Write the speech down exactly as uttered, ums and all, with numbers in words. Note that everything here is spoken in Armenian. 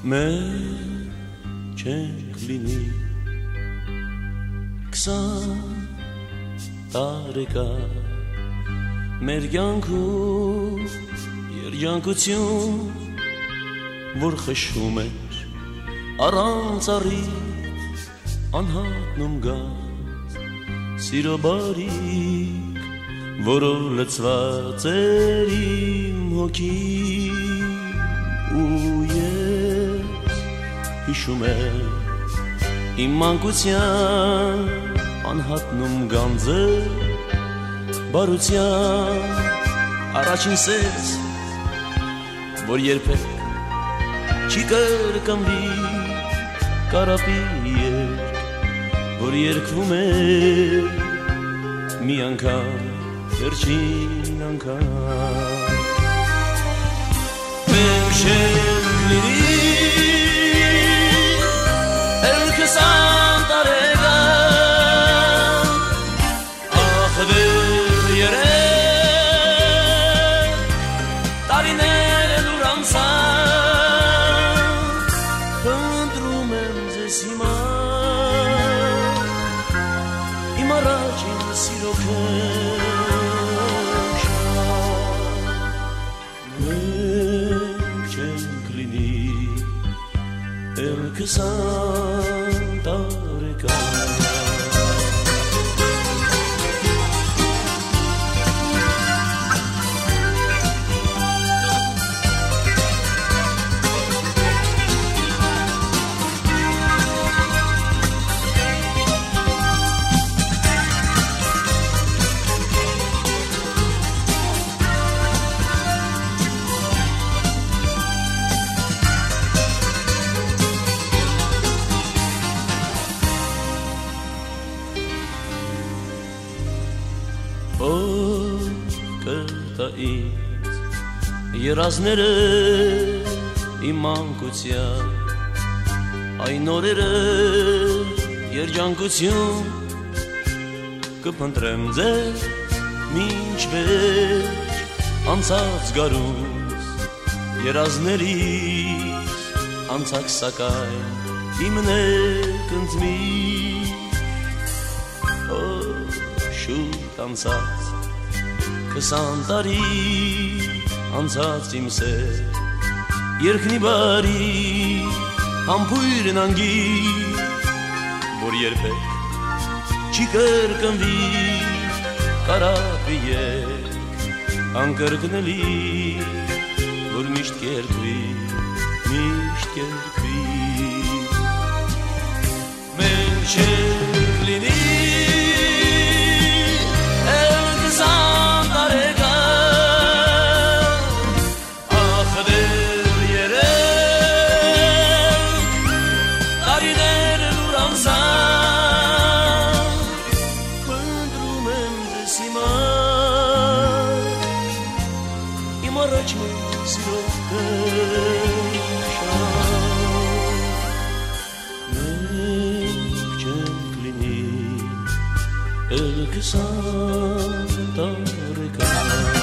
Մենք չենք լինի քսան տարեկան մեր կյանքում երջանկություն որ խշում էր առանց առիթ անհատնում գած սիրո բարիք որով լցված էր իմ հոգին ու ես հիշում եմ իմ մանկության անհատնում գանձը բարության առաջին սերս որ երբեք չի կրկնվի կարապի երկ որ երգվում է մի անգամ վերջին անգամ մենք չենք լինի էլ քսան տարեկան ախ դեր երեք տարիներ լուր անցան փնտրում եմ ձեզ հիմա իմ առաջին սիրո քսան տարեկան երազները իմ մանկության այն օրերը երջանկություն կփնտրեմ ձեզ մինչ վերջ անցած գարուս երազներիս անցակ սակայն իմն է կընծմի օ շուտ անցած քսան տարի անցած իմ սեր երկնի բարի համբույրն անգի որ երբեք չի կրկնվի կարապի երկ անկրկնելի որ միշտ կերկվի միշտ կերկվի մենք չենք լինի էլ քսան տարեկան Santa Rica